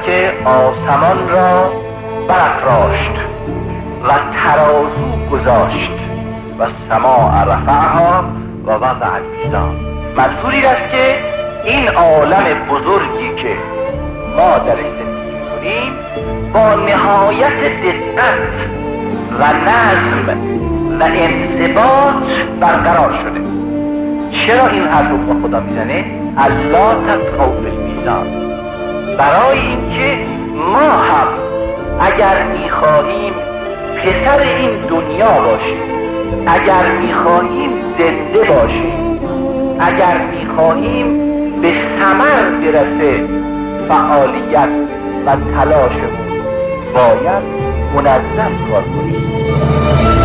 که آسمان را برافراشت و ترازو گذاشت و سماع رفعها و وضع المیزان. منظور این است که این عالم بزرگی که ما درش زندگی کنیم با نهایت دقت و نظم و انضباط برقرار شده. چرا این حرف رو با خدا میزنه؟ الله تطغوا فی المیزان، برای اینکه ما هم اگر میخواهیم پسر این دنیا باشیم، اگر میخواهیم زنده باشیم، اگر میخواهیم به ثمر برسه فعالیت و تلاشمون، باید منظم کار کنیم.